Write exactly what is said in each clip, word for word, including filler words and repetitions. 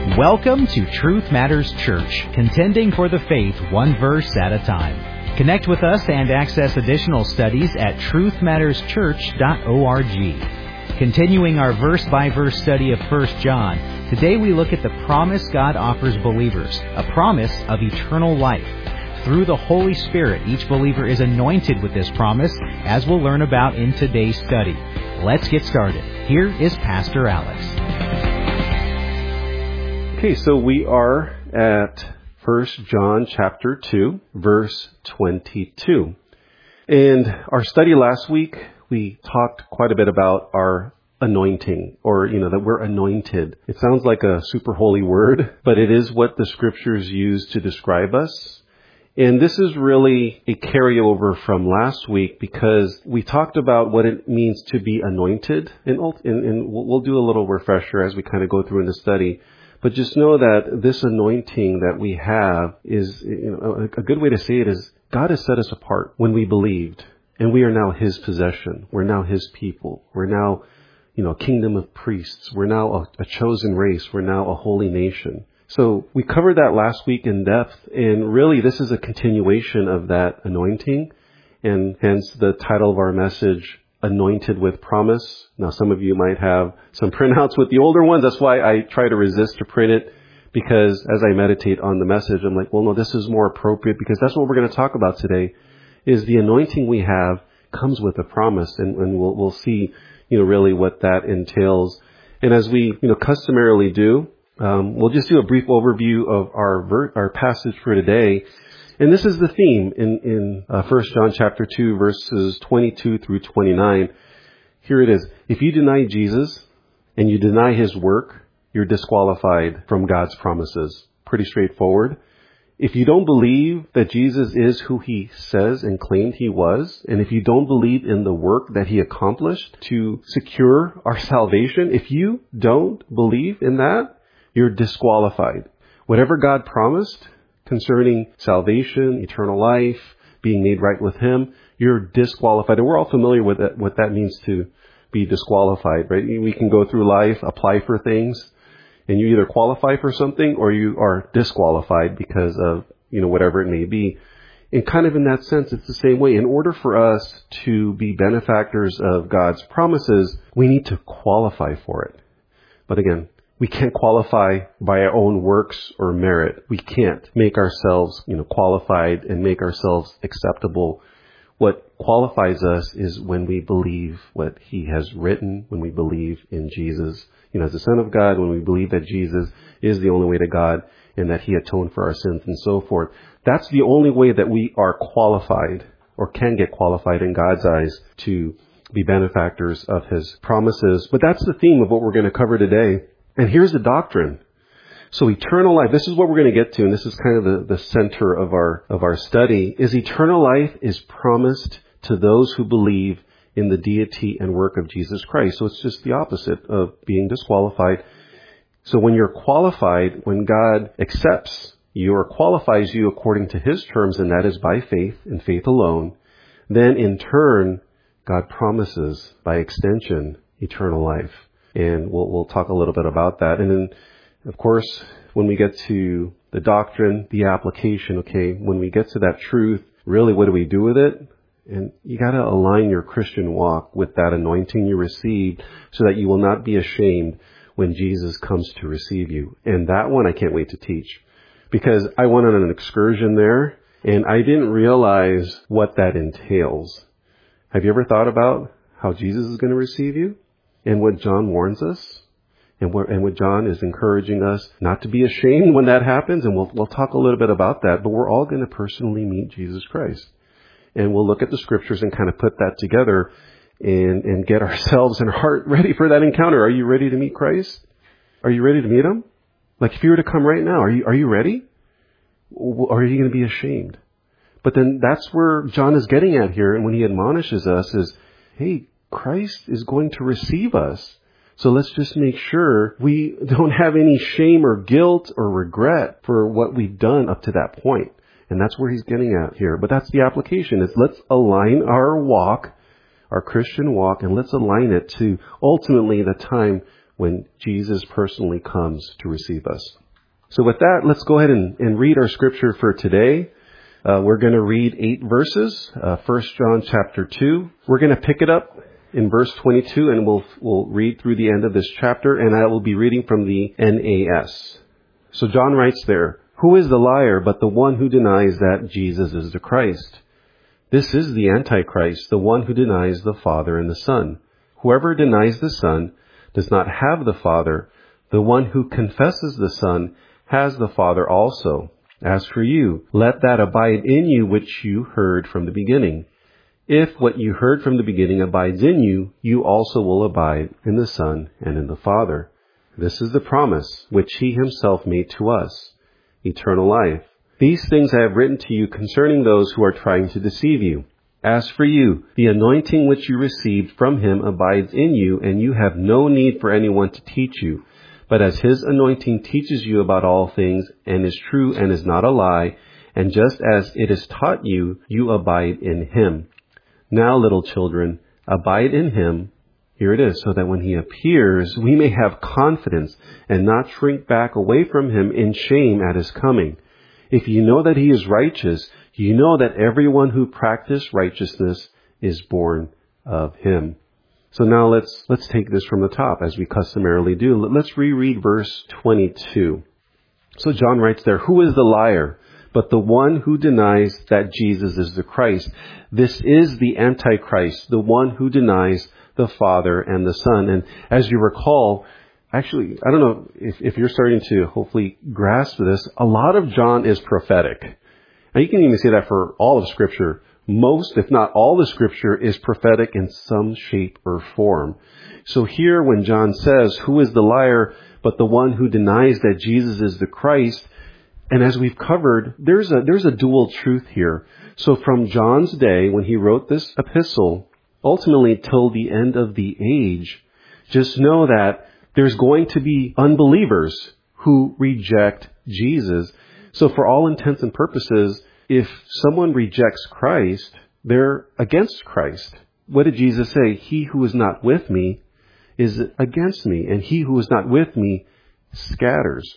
Welcome to Truth Matters Church, contending for the faith one verse at a time. Connect with us and access additional studies at truth matters church dot org. Continuing our verse-by-verse study of First John, today we look at the promise God offers believers, a promise of eternal life. Through the Holy Spirit, each believer is anointed with this promise, as we'll learn about in today's study. Let's get started. Here is Pastor Alex. Okay, so we are at First John chapter two, verse twenty-two. And our study last week, we talked quite a bit about our anointing, or, you know, that we're anointed. It sounds like a super holy word, but it is what the scriptures use to describe us. And this is really a carryover from last week because we talked about what it means to be anointed. And, and, and we'll do a little refresher as we kind of go through in the study. But just know that this anointing that we have is, you know, a good way to say it is God has set us apart when we believed, and we are now His possession. We're now His people. We're now, you know, a kingdom of priests. We're now a, a chosen race. We're now a holy nation. So we covered that last week in depth, and really this is a continuation of that anointing, and hence the title of our message, Anointed with Promise. Now, some of you might have some printouts with the older ones. That's why I try to resist to print it, because as I meditate on the message, I'm like, well, no, this is more appropriate, because that's what we're going to talk about today, is the anointing we have comes with a promise, and, and we'll, we'll see, you know, really what that entails. And as we, you know, customarily do, um, we'll just do a brief overview of our ver- our passage for today. And this is the theme in, in uh, First John chapter two, verses twenty-two through twenty-nine. Here it is. If you deny Jesus and you deny His work, you're disqualified from God's promises. Pretty straightforward. If you don't believe that Jesus is who He says and claimed He was, and if you don't believe in the work that He accomplished to secure our salvation, if you don't believe in that, you're disqualified. Whatever God promised concerning salvation, eternal life, being made right with Him, you're disqualified. And we're all familiar with that, what that means to be disqualified, right? We can go through life, apply for things, and you either qualify for something or you are disqualified because of, you know, whatever it may be. And kind of in that sense, it's the same way. In order for us to be benefactors of God's promises, we need to qualify for it. But again, we can't qualify by our own works or merit. We can't make ourselves, you know, qualified and make ourselves acceptable. What qualifies us is when we believe what He has written, when we believe in Jesus, you know, as the Son of God, when we believe that Jesus is the only way to God and that He atoned for our sins and so forth. That's the only way that we are qualified or can get qualified in God's eyes to be benefactors of His promises. But that's the theme of what we're going to cover today. And here's the doctrine. So eternal life, this is what we're going to get to, and this is kind of the, the center of our of our study, is eternal life is promised to those who believe in the deity and work of Jesus Christ. So it's just the opposite of being disqualified. So when you're qualified, when God accepts you or qualifies you according to His terms, and that is by faith and faith alone, then in turn, God promises, by extension, eternal life. And we'll we'll talk a little bit about that. And then, of course, when we get to the doctrine, the application, okay, when we get to that truth, really what do we do with it? And you got to align your Christian walk with that anointing you received so that you will not be ashamed when Jesus comes to receive you. And that one I can't wait to teach, because I went on an excursion there and I didn't realize what that entails. Have you ever thought about how Jesus is going to receive you? And what John warns us, and what, and what John is encouraging us not to be ashamed when that happens, and we'll, we'll talk a little bit about that, but we're all going to personally meet Jesus Christ. And we'll look at the scriptures and kind of put that together and, and get ourselves and our heart ready for that encounter. Are you ready to meet Christ? Are you ready to meet Him? Like if you were to come right now, are you, are you ready? Or are you going to be ashamed? But then that's where John is getting at here, and when he admonishes us is, hey, Christ is going to receive us. So let's just make sure we don't have any shame or guilt or regret for what we've done up to that point. And that's where he's getting at here. But that's the application, is let's align our walk, our Christian walk, and let's align it to ultimately the time when Jesus personally comes to receive us. So with that, let's go ahead and, and read our scripture for today. Uh, we're going to read eight verses, uh, First John chapter two. We're going to pick it up in verse twenty-two, and we'll we'll read through the end of this chapter, and I will be reading from the N A S. So John writes there, "Who is the liar but the one who denies that Jesus is the Christ? This is the Antichrist, the one who denies the Father and the Son. Whoever denies the Son does not have the Father. The one who confesses the Son has the Father also. As for you, let that abide in you which you heard from the beginning. If what you heard from the beginning abides in you, you also will abide in the Son and in the Father. This is the promise which he himself made to us, eternal life. These things I have written to you concerning those who are trying to deceive you. As for you, the anointing which you received from him abides in you, and you have no need for anyone to teach you. But as his anointing teaches you about all things, and is true and is not a lie, and just as it is taught you, you abide in him. Now, little children, abide in him." Here it is, "so that when he appears, we may have confidence and not shrink back away from him in shame at his coming. If you know that he is righteous, you know that everyone who practices righteousness is born of him." So now let's let's take this from the top, as we customarily do. Let's reread verse twenty-two. So John writes there, "Who is the liar but the one who denies that Jesus is the Christ? This is the Antichrist, the one who denies the Father and the Son." And as you recall, actually, I don't know if, if you're starting to hopefully grasp this, a lot of John is prophetic. And you can even say that for all of Scripture. Most, if not all the Scripture, is prophetic in some shape or form. So here when John says, "Who is the liar but the one who denies that Jesus is the Christ?" And as we've covered, there's a there's a dual truth here. So from John's day, when he wrote this epistle, ultimately till the end of the age, just know that there's going to be unbelievers who reject Jesus. So for all intents and purposes, if someone rejects Christ, they're against Christ. What did Jesus say? "He who is not with me is against me, and he who is not with me scatters."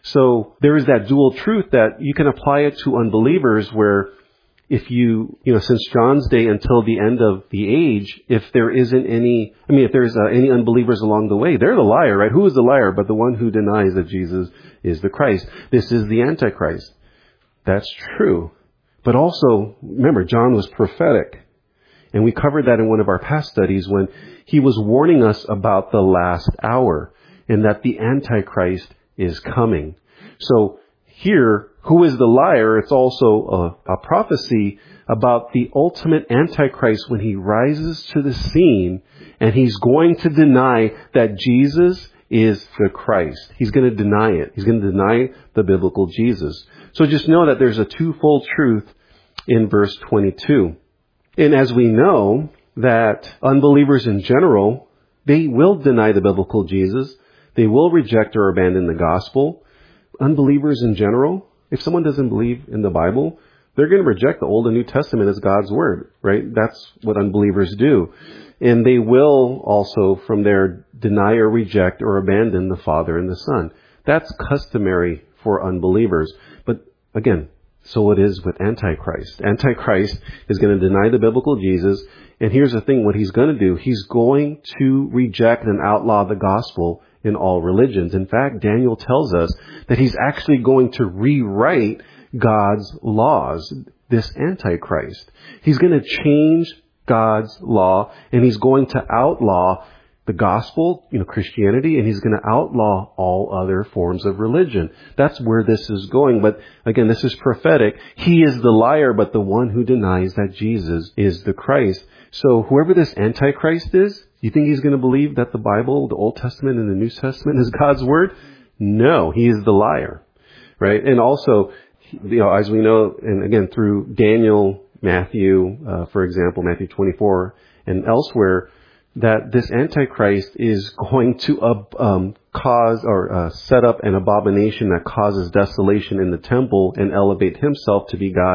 So there is that dual truth that you can apply it to unbelievers, where if you, you know, since John's day until the end of the age, if there isn't any, I mean, if there's uh, any unbelievers along the way, they're the liar, right? Who is the liar but the one who denies that Jesus is the Christ? This is the Antichrist. That's true. But also, remember, John was prophetic. And we covered that in one of our past studies when he was warning us about the last hour and that the Antichrist is coming. So here, who is the liar? It's also a, a prophecy about the ultimate Antichrist when he rises to the scene, and he's going to deny that Jesus is the Christ. He's going to deny it. He's going to deny the biblical Jesus. So just know that there's a twofold truth in verse twenty-two. And as we know that unbelievers in general, they will deny the biblical Jesus. They will reject or abandon the gospel. Unbelievers in general, if someone doesn't believe in the Bible, they're going to reject the Old and New Testament as God's word, right? That's what unbelievers do. And they will also from there deny or reject or abandon the Father and the Son. That's customary for unbelievers. But again, so it is with Antichrist. Antichrist is going to deny the biblical Jesus. And here's the thing, what he's going to do, he's going to reject and outlaw the gospel in all religions. In fact, Daniel tells us that he's actually going to rewrite God's laws, this Antichrist. He's going to change God's law, and he's going to outlaw the gospel, you know, Christianity, and he's going to outlaw all other forms of religion. That's where this is going. But again, this is prophetic. He is the liar, but the one who denies that Jesus is the Christ. So whoever this Antichrist is, you think he's going to believe that the Bible, the Old Testament and the New Testament is God's word? No, he is the liar, right? And also, you know, as we know, and again, through Daniel, Matthew, uh, for example, Matthew twenty-four and elsewhere, that this Antichrist is going to uh, um, cause or uh, set up an abomination that causes desolation in the temple and elevate himself to be God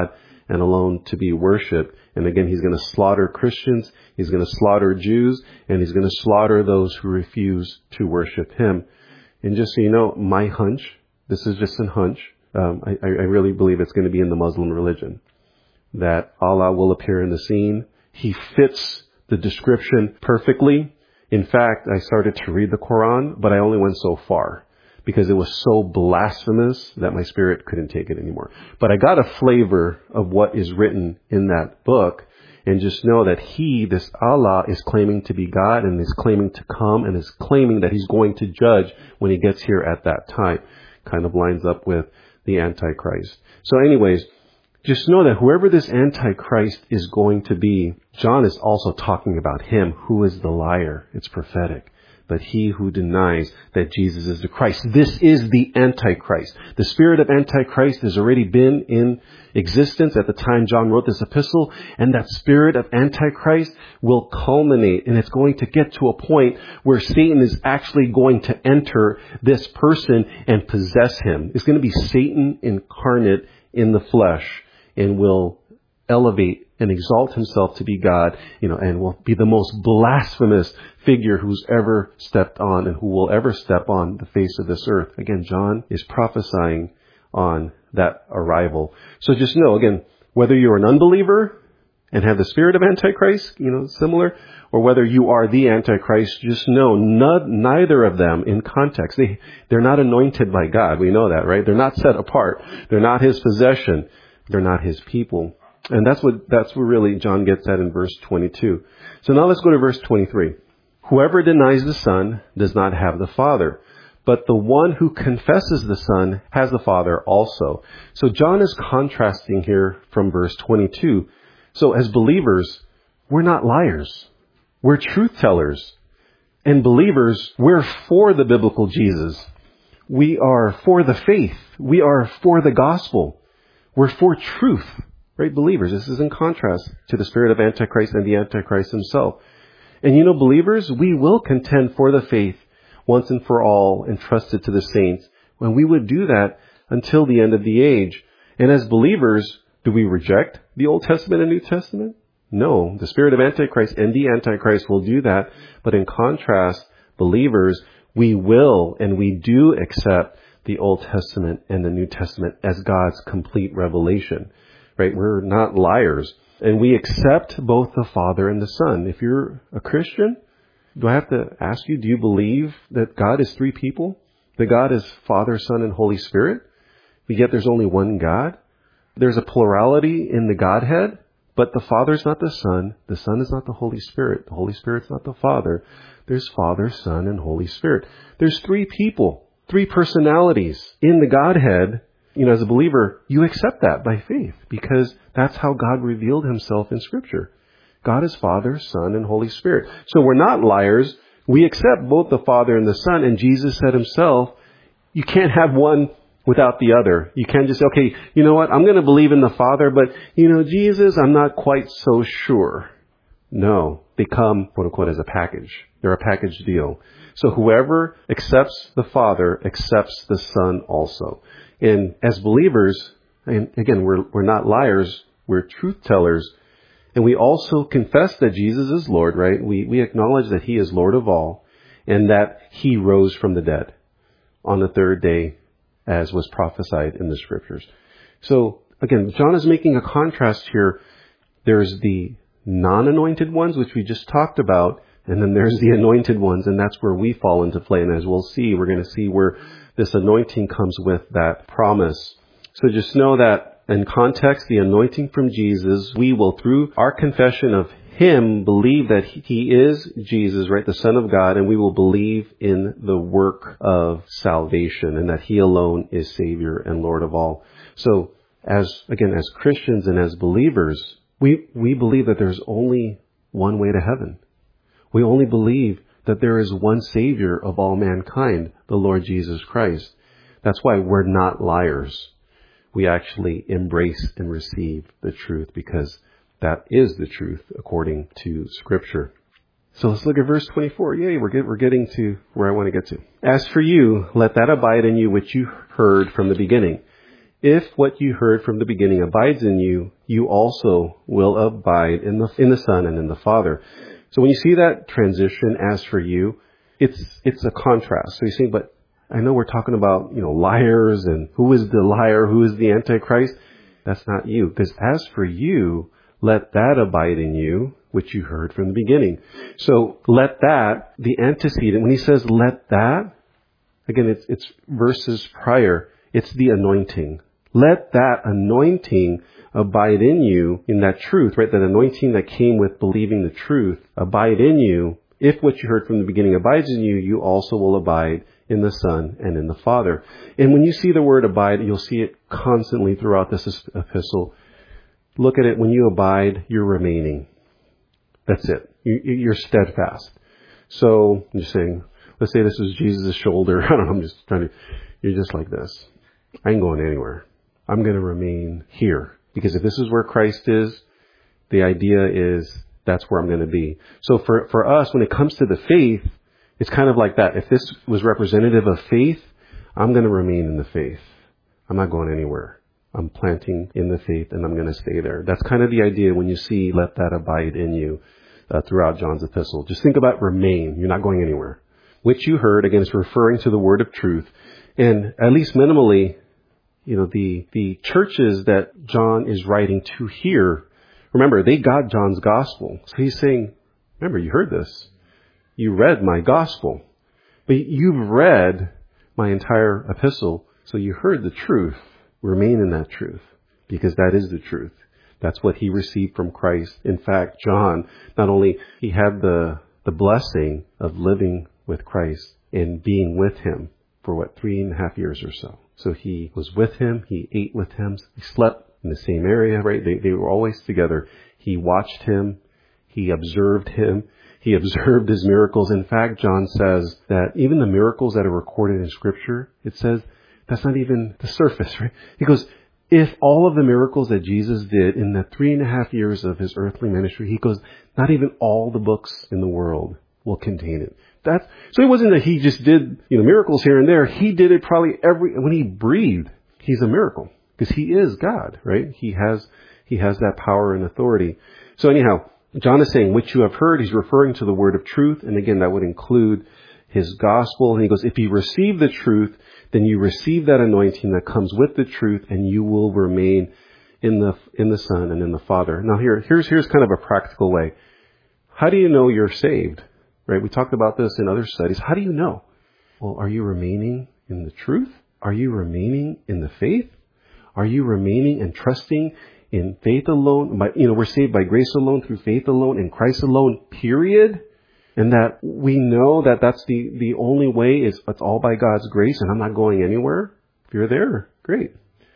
and alone to be worshiped. And again, he's going to slaughter Christians, he's going to slaughter Jews, and he's going to slaughter those who refuse to worship him. And just so you know, my hunch, this is just a hunch, um, I, I really believe it's going to be in the Muslim religion, that Allah will appear in the scene. He fits the description perfectly. In fact, I started to read the Quran, but I only went so far because it was so blasphemous that my spirit couldn't take it anymore. But I got a flavor of what is written in that book, and just know that he, this Allah, is claiming to be God and is claiming to come and is claiming that he's going to judge when he gets here at that time. Kind of lines up with the Antichrist. So anyways, just know that whoever this Antichrist is going to be, John is also talking about him who is the liar. It's prophetic. But he who denies that Jesus is the Christ. This is the Antichrist. The spirit of Antichrist has already been in existence at the time John wrote this epistle. And that spirit of Antichrist will culminate. And it's going to get to a point where Satan is actually going to enter this person and possess him. It's going to be Satan incarnate in the flesh, and will elevate and exalt himself to be God, you know, and will be the most blasphemous figure who's ever stepped on and who will ever step on the face of this earth. Again, John is prophesying on that arrival. So just know, again, whether you're an unbeliever and have the spirit of Antichrist, you know, similar, or whether you are the Antichrist, just know not, neither of them in context. They, they're not anointed by God. We know that, right? They're not set apart. They're not his possession. They're not his people. And that's what, that's what really John gets at in verse twenty-two. So now let's go to verse twenty-three. Whoever denies the Son does not have the Father, but the one who confesses the Son has the Father also. So John is contrasting here from verse twenty-two. So as believers, we're not liars. We're truth tellers. And believers, we're for the biblical Jesus. We are for the faith. We are for the gospel. We're for truth, right, believers? This is in contrast to the spirit of Antichrist and the Antichrist himself. And you know, believers, we will contend for the faith once and for all entrusted to the saints, when we would do that until the end of the age. And as believers, do we reject the Old Testament and New Testament? No, the spirit of Antichrist and the Antichrist will do that. But in contrast, believers, we will and we do accept the Old Testament and the New Testament as God's complete revelation, right? We're not liars. And we accept both the Father and the Son. If you're a Christian, do I have to ask you, do you believe that God is three people? That God is Father, Son, and Holy Spirit? But yet there's only one God? There's a plurality in the Godhead, but the Father's not the Son. The Son is not the Holy Spirit. The Holy Spirit's not the Father. There's Father, Son, and Holy Spirit. There's three people. Three personalities in the Godhead. You know, as a believer, you accept that by faith because that's how God revealed himself in Scripture. God is Father, Son, and Holy Spirit. So we're not liars. We accept both the Father and the Son. And Jesus said himself, you can't have one without the other. You can't just say, okay, you know what? I'm going to believe in the Father, but, you know, Jesus, I'm not quite so sure. No, they come, quote unquote, as a package. They're a package deal. So whoever accepts the Father accepts the Son also. And as believers, and again, we're, we're not liars. We're truth tellers. And we also confess that Jesus is Lord, right? We, we acknowledge that he is Lord of all and that he rose from the dead on the third day, as was prophesied in the Scriptures. So again, John is making a contrast here. There's the non-anointed ones, which we just talked about, and then there's the anointed ones, and that's where we fall into play. And as we'll see, we're going to see where this anointing comes with that promise. So just know that in context, the anointing from Jesus, we will, through our confession of him, believe that he is Jesus, right, the Son of God, and we will believe in the work of salvation and that he alone is Savior and Lord of all. So as, again, as Christians and as believers, we, we believe that there's only one way to heaven. We only believe that there is one Savior of all mankind, the Lord Jesus Christ. That's why we're not liars. We actually embrace and receive the truth because that is the truth according to Scripture. So let's look at verse twenty-four. Yay, we're, get, we're getting to where I want to get to. As for you, let that abide in you which you heard from the beginning. If what you heard from the beginning abides in you, you also will abide in the in the Son and in the Father. So when you see that transition, as for you, it's it's a contrast. So you see, but I know we're talking about, you know, liars and who is the liar, who is the Antichrist. That's not you. Because as for you, let that abide in you, which you heard from the beginning. So let that, the antecedent, when he says let that, again, it's it's verses prior. It's the anointing. Let that anointing abide in you, in that truth, right? That anointing that came with believing the truth, abide in you. If what you heard from the beginning abides in you, you also will abide in the Son and in the Father. And when you see the word abide, you'll see it constantly throughout this epistle. Look at it. When you abide, you're remaining. That's it. You, you're steadfast. So I'm just saying, let's say this is Jesus' shoulder. I don't know. I'm just trying to, you're just like this. I ain't going anywhere. I'm going to remain here. Because if this is where Christ is, the idea is that's where I'm going to be. So for, for us, when it comes to the faith, it's kind of like that. If this was representative of faith, I'm going to remain in the faith. I'm not going anywhere. I'm planting in the faith and I'm going to stay there. That's kind of the idea when you see let that abide in you uh, throughout John's epistle. Just think about remain. You're not going anywhere. Which you heard, again, is referring to the word of truth. And at least minimally, you know, the, the churches that John is writing to here, remember, they got John's gospel. So he's saying, remember, you heard this. You read my gospel. But you've read my entire epistle, so you heard the truth. Remain in that truth, because that is the truth. That's what he received from Christ. In fact, John, not only he had the, the blessing of living with Christ and being with him for what, three and a half years or so. So he was with him. He ate with him. He slept in the same area, right? They, they were always together. He watched him. He observed him. He observed his miracles. In fact, John says that even the miracles that are recorded in Scripture, it says that's not even the surface, right? He goes, if all of the miracles that Jesus did in the three and a half years of his earthly ministry, he goes, not even all the books in the world will contain it. That's, so it wasn't that he just did, you know, miracles here and there. He did it probably every, when he breathed, he's a miracle because he is God, right? He has, he has that power and authority. So anyhow, John is saying, which you have heard, he's referring to the word of truth. And again, that would include his gospel. And he goes, if you receive the truth, then you receive that anointing that comes with the truth and you will remain in the, in the Son and in the Father. Now here, here's, here's kind of a practical way. How do you know you're saved? Right? We talked about this in other studies. How do you know? Well, are you remaining in the truth? Are you remaining in the faith? Are you remaining and trusting in faith alone? By, you know, we're saved by grace alone, through faith alone, in Christ alone, period. And that we know that that's the, the only way is it's all by God's grace and I'm not going anywhere. If you're there, great.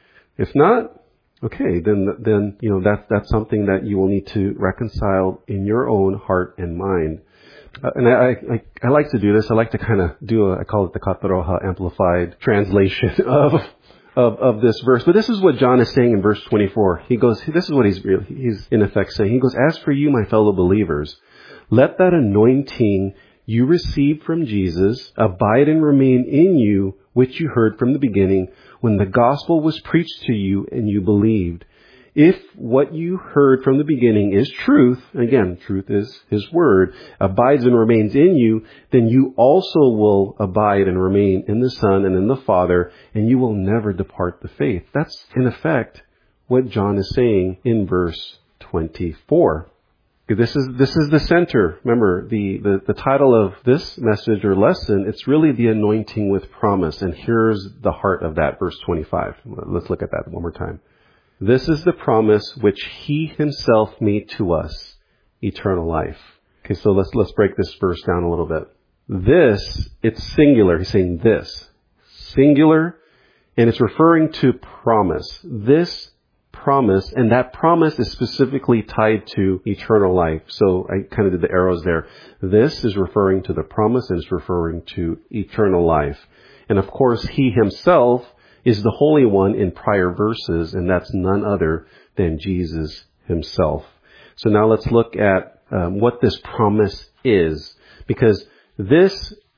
If not, okay, then, then, you know, that's, that's something that you will need to reconcile in your own heart and mind. Uh, and I, I, I like to do this. I like to kind of do a, I call it the Kataroha amplified translation of, of, of this verse. But this is what John is saying in verse twenty-four. He goes, this is what he's really, he's in effect saying. He goes, as for you, my fellow believers, let that anointing you received from Jesus abide and remain in you, which you heard from the beginning when the gospel was preached to you and you believed. If what you heard from the beginning is truth, again, truth is his word, abides and remains in you, then you also will abide and remain in the Son and in the Father, and you will never depart the faith. That's, in effect, what John is saying in verse twenty-four. This is, this is the center. Remember, the, the, the title of this message or lesson, it's really the anointing with promise. And here's the heart of that, verse twenty-five. Let's look at that one more time. This is the promise which he himself made to us, eternal life. Okay, so let's, let's break this verse down a little bit. This, it's singular. He's saying this. Singular, and it's referring to promise. This promise, and that promise is specifically tied to eternal life. So I kind of did the arrows there. This is referring to the promise and it's referring to eternal life. And of course, he himself is the Holy One in prior verses, and that's none other than Jesus himself. So now let's look at um, what this promise is, because this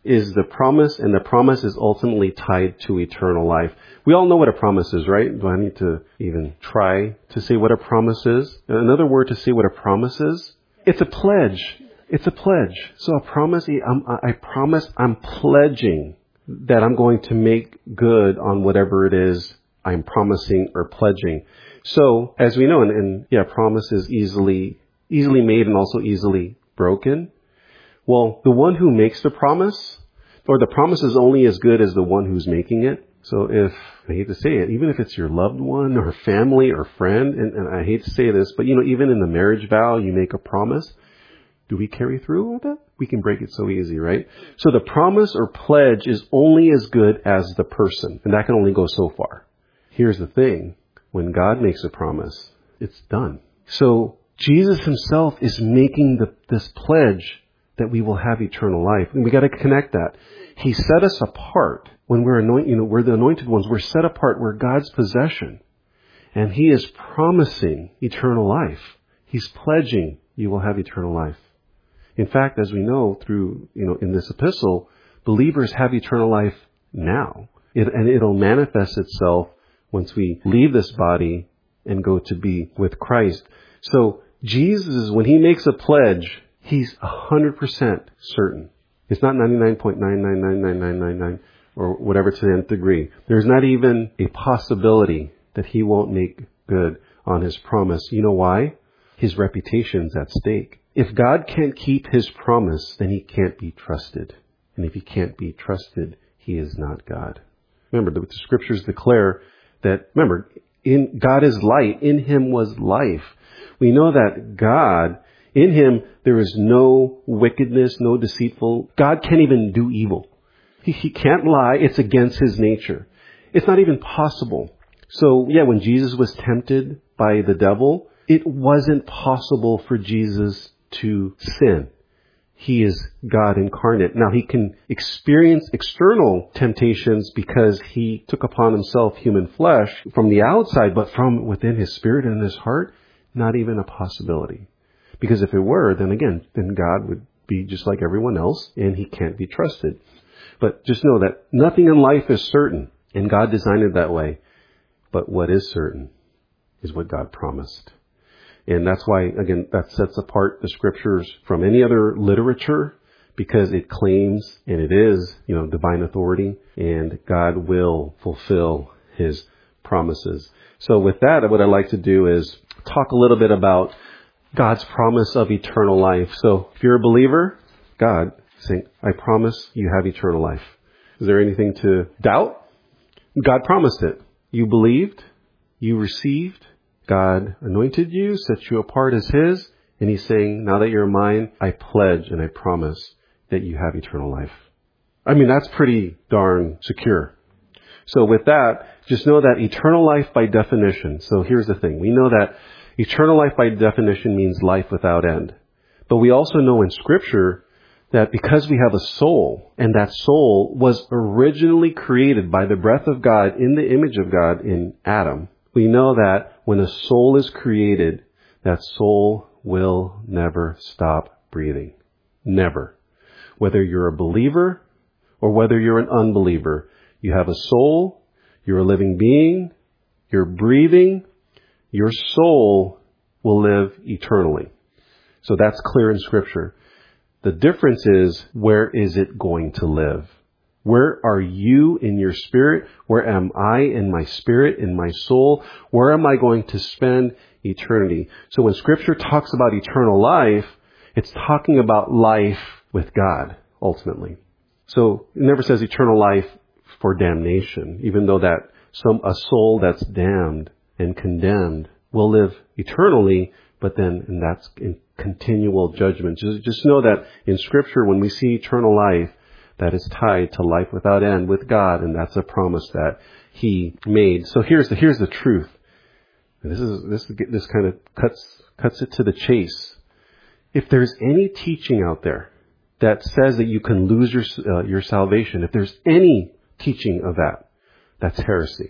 is the promise, and the promise is ultimately tied to eternal life. We all know what a promise is, right? Do I need to even try to say what a promise is? Another word to say what a promise is? It's a pledge. It's a pledge. So a promise, I'm, I promise I'm pledging that I'm going to make good on whatever it is I'm promising or pledging. So, as we know, and, and yeah, promise is easily, easily made and also easily broken. Well, the one who makes the promise, or the promise is only as good as the one who's making it. So if, I hate to say it, even if it's your loved one or family or friend, and, and I hate to say this, but you know, even in the marriage vow, you make a promise. Do we carry through with it? We can break it so easy, right? So the promise or pledge is only as good as the person, and that can only go so far. Here's the thing. When God makes a promise, it's done. So Jesus himself is making the, this pledge that we will have eternal life. And we got to connect that. He set us apart when we're anointed, you know, we're the anointed ones. We're set apart. We're God's possession. And he is promising eternal life. He's pledging you will have eternal life. In fact, as we know through, you know, in this epistle, believers have eternal life now. It, and it'll manifest itself once we leave this body and go to be with Christ. So Jesus, when he makes a pledge, he's one hundred percent certain. It's not ninety-nine point nine nine nine nine nine nine nine or whatever to the nth degree. There's not even a possibility that he won't make good on his promise. You know why? His reputation's at stake. If God can't keep his promise, then he can't be trusted. And if he can't be trusted, he is not God. Remember, the, the scriptures declare that, remember, in God is light. In him was life. We know that God, in him, there is no wickedness, no deceitful. God can't even do evil. He, he can't lie. It's against his nature. It's not even possible. So, yeah, when Jesus was tempted by the devil, it wasn't possible for Jesus to sin. He is God incarnate. Now, he can experience external temptations because he took upon himself human flesh from the outside, but from within his spirit and his heart, not even a possibility. Because if it were, then again, then God would be just like everyone else, and he can't be trusted. But just know that nothing in life is certain, and God designed it that way. But what is certain is what God promised. And that's why, again, that sets apart the scriptures from any other literature, because it claims, and it is, you know, divine authority, and God will fulfill his promises. So with that, what I'd like to do is talk a little bit about God's promise of eternal life. So if you're a believer, God saying, I promise you have eternal life. Is there anything to doubt? God promised it. You believed, you received, God anointed you, set you apart as his, and he's saying, now that you're mine, I pledge and I promise that you have eternal life. I mean, that's pretty darn secure. So with that, just know that eternal life by definition, so here's the thing. We know that eternal life by definition means life without end. But we also know in Scripture that because we have a soul, and that soul was originally created by the breath of God in the image of God in Adam, we know that when a soul is created, that soul will never stop breathing. Never. Whether you're a believer or whether you're an unbeliever, you have a soul, you're a living being, you're breathing, your soul will live eternally. So that's clear in Scripture. The difference is, where is it going to live? Where are you in your spirit? Where am I in my spirit, in my soul? Where am I going to spend eternity? So when Scripture talks about eternal life, it's talking about life with God, ultimately. So it never says eternal life for damnation, even though that some a soul that's damned and condemned will live eternally, but then and that's in continual judgment. Just, just know that in Scripture, when we see eternal life, that is tied to life without end with God, and that's a promise that he made. So here's the here's the truth. And this is this this kind of cuts cuts it to the chase. If there's any teaching out there that says that you can lose your uh, your salvation, if there's any teaching of that, that's heresy.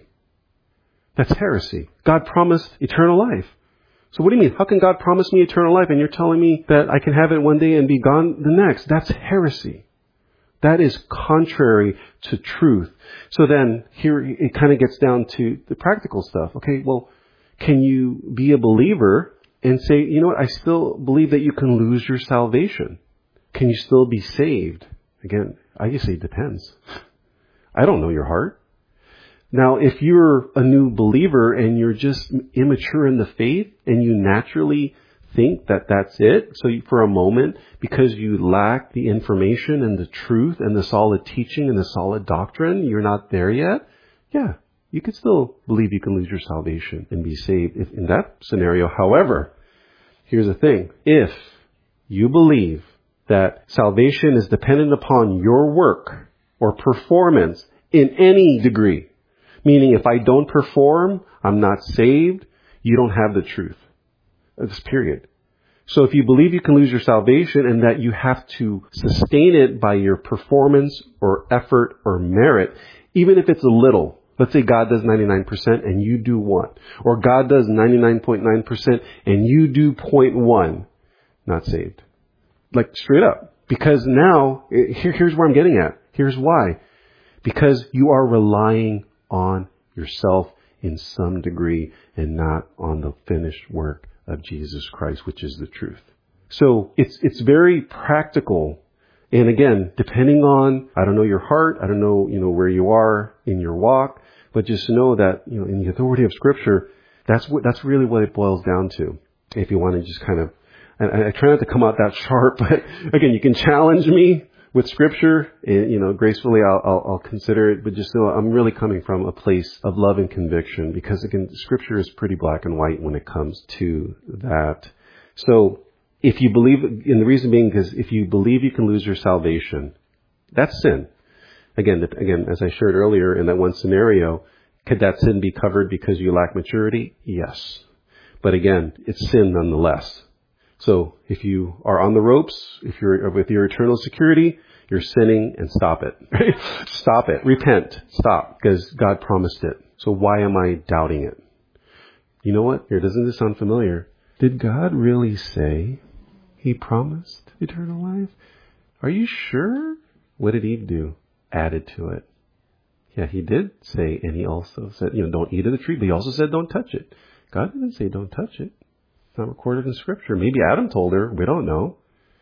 That's heresy. God promised eternal life. So what do you mean? How can God promise me eternal life and you're telling me that I can have it one day and be gone the next? That's heresy. That is contrary to truth. So then here it kind of gets down to the practical stuff. Okay, well, can you be a believer and say, you know what, I still believe that you can lose your salvation? Can you still be saved? Again, I just say it depends. I don't know your heart. Now, if you're a new believer and you're just immature in the faith and you naturally think that that's it, so you, for a moment, because you lack the information and the truth and the solid teaching and the solid doctrine, you're not there yet, yeah, you could still believe you can lose your salvation and be saved if, in that scenario. However, here's the thing. If you believe that salvation is dependent upon your work or performance in any degree, meaning if I don't perform, I'm not saved, you don't have the truth. That's period. So if you believe you can lose your salvation and that you have to sustain it by your performance or effort or merit, even if it's a little, let's say God does ninety-nine percent and you do one, or God does ninety-nine point nine percent and you do zero point one, not saved. Like straight up. Because now, here, here's where I'm getting at. Here's why. Because you are relying on yourself in some degree and not on the finished work of Jesus Christ, which is the truth. So it's it's very practical. And again, depending on, I don't know your heart, I don't know, you know, where you are in your walk, but just know that, you know, in the authority of Scripture, that's what that's really what it boils down to. If you want to just kind of, and I try not to come out that sharp, but again, you can challenge me with Scripture, and, you know, gracefully I'll, I'll, I'll consider it, but just know I'm really coming from a place of love and conviction, because again, Scripture is pretty black and white when it comes to that. So if you believe, and the reason being is if you believe you can lose your salvation, that's sin. Again, again, as I shared earlier in that one scenario, could that sin be covered because you lack maturity? Yes. But again, it's sin nonetheless. So if you are on the ropes, if you're with your eternal security, you're sinning, and stop it. Stop it. Repent. Stop. Because God promised it. So why am I doubting it? You know what? Here, doesn't this sound familiar? Did God really say He promised eternal life? Are you sure? What did Eve do? Added to it. Yeah, He did say, and He also said, you know, don't eat of the tree, but He also said don't touch it. God didn't say don't touch it. It's not recorded in Scripture. Maybe Adam told her. We don't know.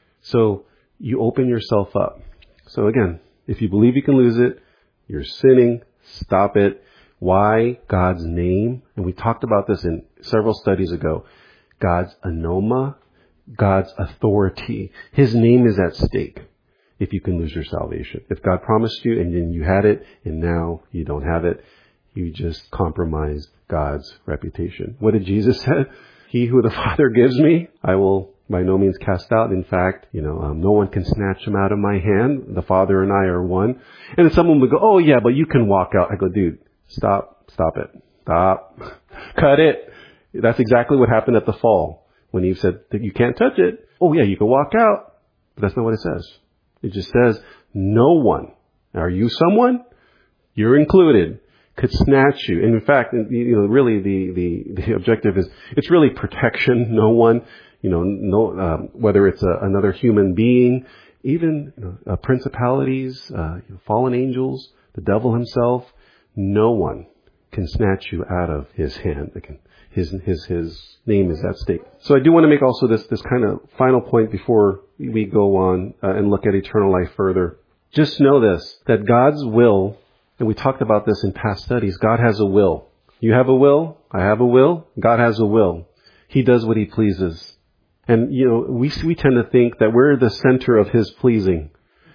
So you open yourself up. So again, if you believe you can lose it, you're sinning. Stop it. Why? God's name. And we talked about this in several studies ago. God's anoma, God's authority. His name is at stake if you can lose your salvation. If God promised you and then you had it and now you don't have it, you just compromised God's reputation. What did Jesus say? He who the Father gives me, I will by no means cast out. In fact, you know, um, no one can snatch him out of my hand. The Father and I are one. And then someone would go, oh yeah, but you can walk out. I go, dude, stop, stop it. Stop. Cut it. That's exactly what happened at the fall. When Eve said that you can't touch it. Oh yeah, you can walk out. But that's not what it says. It just says, no one. Are you someone? You're included. Could snatch you. And in fact, you know, really the, the, the objective is, it's really protection. No one, you know, no, um, whether it's a, another human being, even you know, uh, principalities, uh, fallen angels, the devil himself, no one can snatch you out of his hand. Again, his, his, his name is at stake. So I do want to make also this, this kind of final point before we go on uh, and look at eternal life further. Just know this, that God's will, and we talked about this in past studies, God has a will. You have a will, I have a will, God has a will. He does what He pleases. And, you know, we we tend to think that we're the center of His pleasing.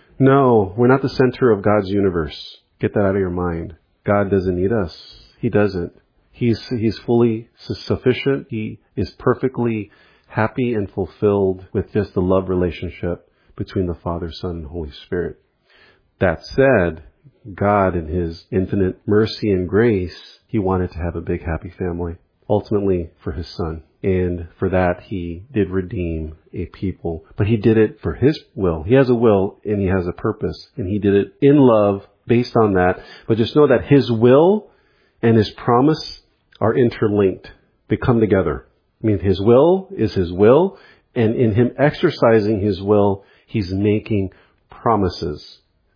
No, we're not the center of God's universe. Get that out of your mind. God doesn't need us. He doesn't. He's, he's fully sufficient. He is perfectly happy and fulfilled with just the love relationship between the Father, Son, and Holy Spirit. That said, God, in His infinite mercy and grace, He wanted to have a big, happy family, ultimately for His Son. And for that, He did redeem a people. But He did it for His will. He has a will and He has a purpose. And He did it in love based on that. But just know that His will and His promise are interlinked. They come together. I mean, His will is His will. And in Him exercising His will, He's making promises.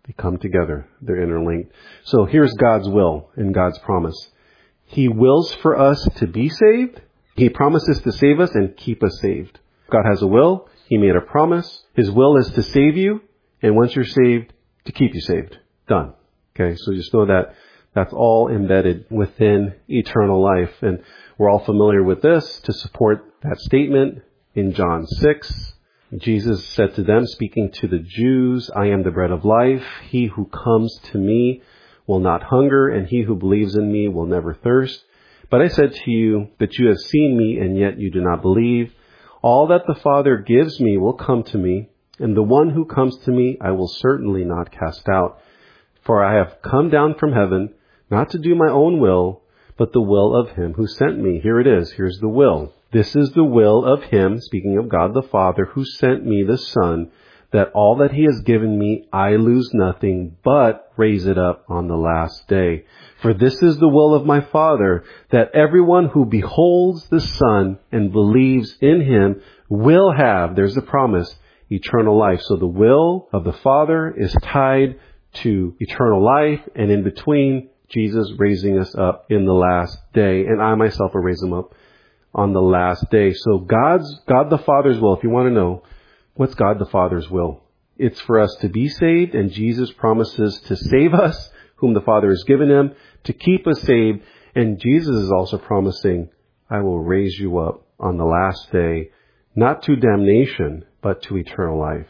They come together. They're interlinked. So here's God's will and God's promise. He wills for us to be saved. He promises to save us and keep us saved. God has a will. He made a promise. His will is to save you. And once you're saved, to keep you saved. Done. Okay, so just know that that's all embedded within eternal life. And we're all familiar with this to support that statement in John six. Jesus said to them, speaking to the Jews, I am the bread of life. He who comes to me will not hunger, and he who believes in me will never thirst. But I said to you that you have seen me, and yet you do not believe. All that the Father gives me will come to me, and the one who comes to me I will certainly not cast out. For I have come down from heaven, not to do my own will, but the will of him who sent me. Here it is. Here's the will. This is the will of him, speaking of God the Father, who sent me the Son, that all that he has given me I lose nothing, but raise it up on the last day. For this is the will of my Father, that everyone who beholds the Son and believes in him will have, there's the promise, eternal life. So the will of the Father is tied to eternal life, and in between, Jesus raising us up in the last day. And I myself will raise him up on the last day. So God's, God the Father's will, if you want to know, what's God the Father's will? It's for us to be saved, and Jesus promises to save us, whom the Father has given him, to keep us saved. And Jesus is also promising, I will raise you up on the last day, not to damnation, but to eternal life.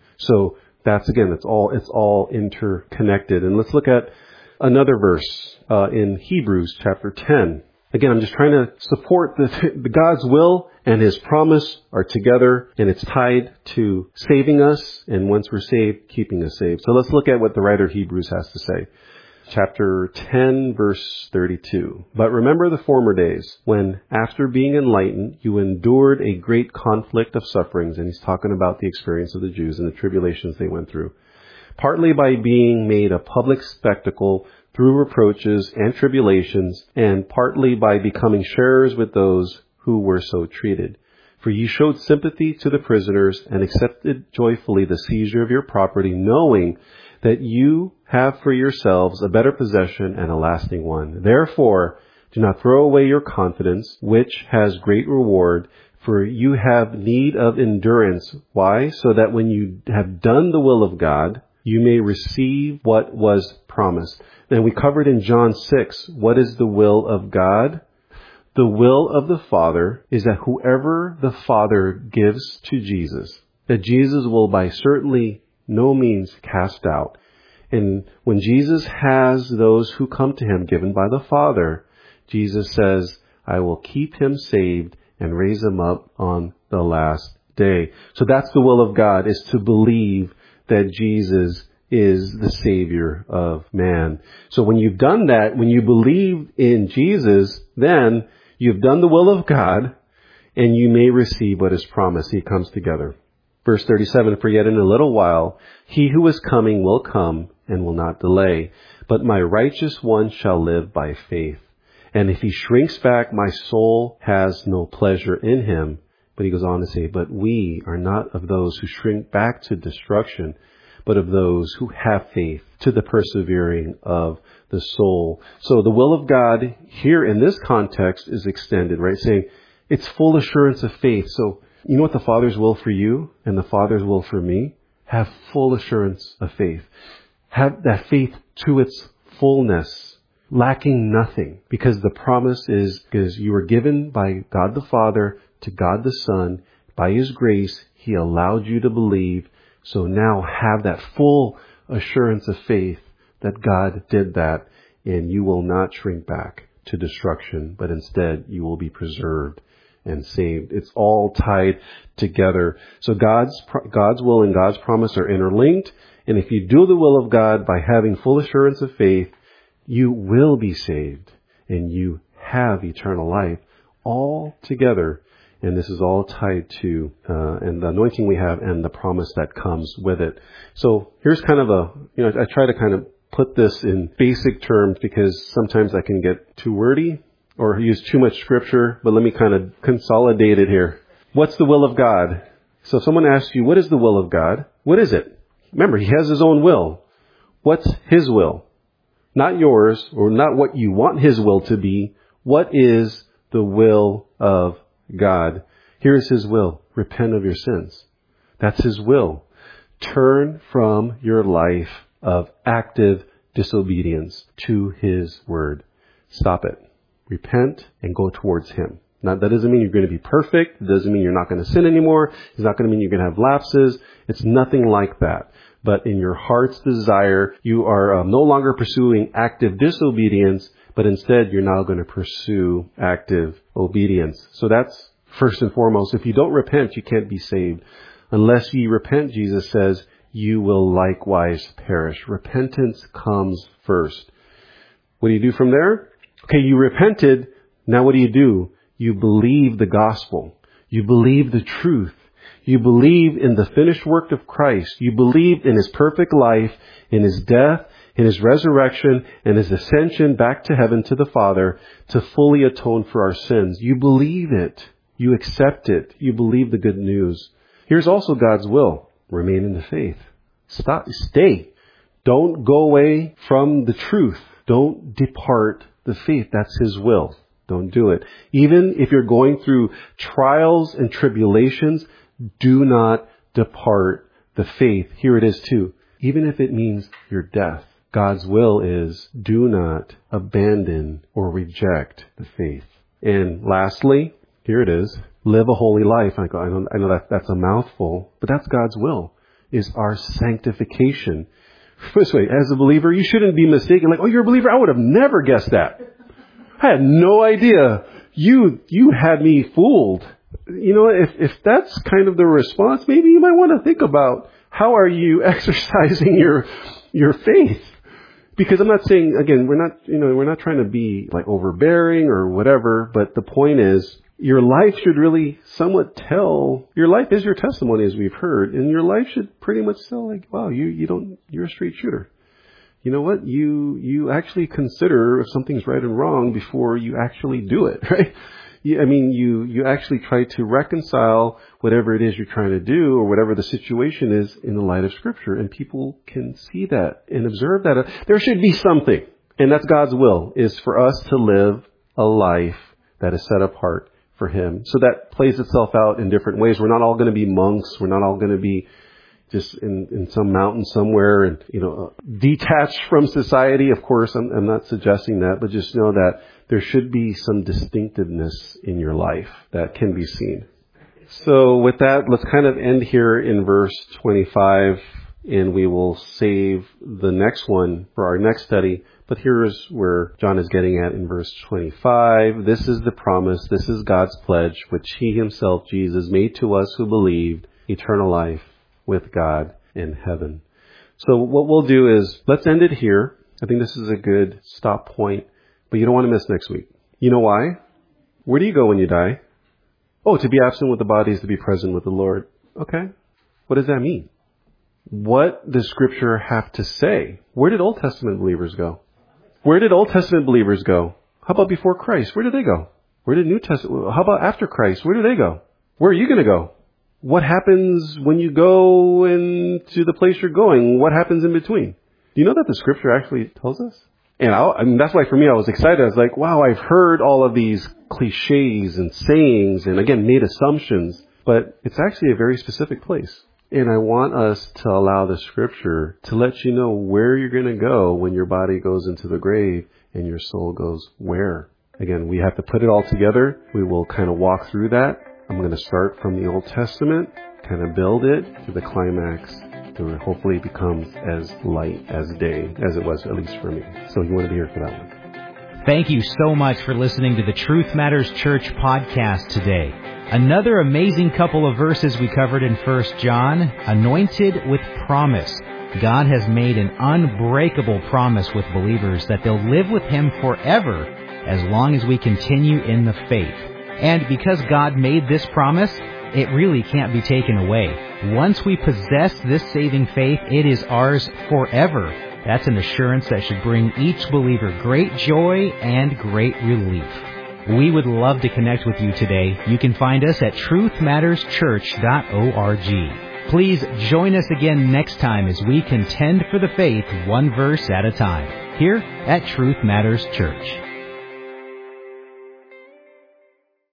So that's, again, it's all, it's all interconnected. And let's look at another verse uh, in Hebrews chapter ten. Again, I'm just trying to support the, the God's will and his promise are together, and it's tied to saving us, and once we're saved, keeping us saved. So let's look at what the writer of Hebrews has to say. Chapter ten, verse thirty-two. But remember the former days, when after being enlightened, you endured a great conflict of sufferings. And he's talking about the experience of the Jews and the tribulations they went through. Partly by being made a public spectacle through reproaches and tribulations, and partly by becoming sharers with those who were so treated. For ye showed sympathy to the prisoners and accepted joyfully the seizure of your property, knowing that you have for yourselves a better possession and a lasting one. Therefore, do not throw away your confidence, which has great reward, for you have need of endurance. Why? So that when you have done the will of God, you may receive what was promised. And we covered in John six, what is the will of God? The will of the Father is that whoever the Father gives to Jesus, that Jesus will by certainly no means cast out. And when Jesus has those who come to him given by the Father, Jesus says, I will keep him saved and raise him up on the last day. So that's the will of God, is to believe that Jesus is the Savior of man. So when you've done that, when you believe in Jesus, then you've done the will of God, and you may receive what is promised. He comes together. Verse thirty-seven, for yet in a little while, he who is coming will come and will not delay. But my righteous one shall live by faith. And if he shrinks back, my soul has no pleasure in him. But he goes on to say, but we are not of those who shrink back to destruction, but of those who have faith to the persevering of the soul. So the will of God here in this context is extended, right? Saying it's full assurance of faith. So you know what the Father's will for you and the Father's will for me? Have full assurance of faith. Have that faith to its fullness, lacking nothing, because the promise is, because you were given by God the Father to God the Son. By his grace, he allowed you to believe. So now have that full assurance of faith that God did that, and you will not shrink back to destruction, but instead you will be preserved and saved. It's all tied together. So God's God's will and God's promise are interlinked. And if you do the will of God by having full assurance of faith, you will be saved and you have eternal life all together. And this is all tied to uh, and the anointing we have and the promise that comes with it. So here's kind of a, you know, I try to kind of put this in basic terms because sometimes I can get too wordy or use too much scripture, but let me kind of consolidate it here. What's the will of God? So if someone asks you, what is the will of God? What is it? Remember, he has his own will. What's His will? Not yours, or not what you want His will to be. What is the will of God? Here's His will. Repent of your sins. That's His will. Turn from your life of active disobedience to His word. Stop it. Repent and go towards Him. Now, that doesn't mean you're going to be perfect. It doesn't mean you're not going to sin anymore. It's not going to mean you're going to have lapses. It's nothing like that. But in your heart's desire, you are um, no longer pursuing active disobedience, but instead you're now going to pursue active obedience. So that's first and foremost. If you don't repent, you can't be saved. Unless ye repent, Jesus says, you will likewise perish. Repentance comes first. What do you do from there? Okay, you repented. Now what do you do? You believe the gospel. You believe the truth. You believe in the finished work of Christ. You believe in His perfect life, in His death, in His resurrection, and His ascension back to heaven to the Father to fully atone for our sins. You believe it. You accept it. You believe the good news. Here's also God's will. Remain in the faith. Stop. Stay. Don't go away from the truth. Don't depart the faith. That's His will. Don't do it. Even if you're going through trials and tribulations, do not depart the faith. Here it is too. Even if it means your death. God's will is do not abandon or reject the faith. And lastly, here it is. Live a holy life. I, go, I know, I know that that's a mouthful, but that's God's will, is our sanctification. This way, as a believer, you shouldn't be mistaken. Like, oh, you're a believer? I would have never guessed that. I had no idea. You, you had me fooled. You know, if, if that's kind of the response, maybe you might want to think about how are you exercising your, your faith? Because I'm not saying, again, we're not, you know, we're not trying to be like overbearing or whatever, but the point is, your life should really somewhat tell, your life is your testimony, as we've heard, and your life should pretty much tell, like, wow, you, you don't, you're a straight shooter. You know what? You, you actually consider if something's right and wrong before you actually do it, right? You, I mean, you, you actually try to reconcile whatever it is you're trying to do or whatever the situation is in the light of Scripture, and people can see that and observe that. There should be something, and that's God's will, is for us to live a life that is set apart for Him. So that plays itself out in different ways. We're not all going to be monks. We're not all going to be just in, in some mountain somewhere and, you know, detached from society. Of course, I'm, I'm not suggesting that, but just know that there should be some distinctiveness in your life that can be seen. So with that, let's kind of end here in verse twenty-five, and we will save the next one for our next study. But here's where John is getting at in verse twenty-five. This is the promise. This is God's pledge, which He Himself, Jesus, made to us who believed, eternal life with God in heaven. So what we'll do is, let's end it here. I think this is a good stop point, but you don't want to miss next week. You know why? Where do you go when you die? Oh, to be absent with the body is to be present with the Lord. Okay. What does that mean? What does Scripture have to say? Where did Old Testament believers go? Where did Old Testament believers go? How about before Christ? Where did they go? Where did New Testament? How about after Christ? Where do they go? Where are you going to go? What happens when you go into the place you're going? What happens in between? Do you know that the Scripture actually tells us? And I, I mean, that's why for me, I was excited. I was like, wow, I've heard all of these cliches and sayings and, again, made assumptions, but it's actually a very specific place. And I want us to allow the Scripture to let you know where you're going to go when your body goes into the grave and your soul goes where. Again, we have to put it all together. We will kind of walk through that. I'm going to start from the Old Testament, kind of build it to the climax, so it hopefully becomes as light as day as it was, at least for me. So you want to be here for that one. Thank you so much for listening to the Truth Matters Church podcast today. Another amazing couple of verses we covered in First John, anointed with promise. God has made an unbreakable promise with believers that they'll live with Him forever as long as we continue in the faith. And because God made this promise, it really can't be taken away. Once we possess this saving faith, it is ours forever. That's an assurance that should bring each believer great joy and great relief. We would love to connect with you today. You can find us at truth matters church dot org. Please join us again next time as we contend for the faith one verse at a time, here at Truth Matters Church.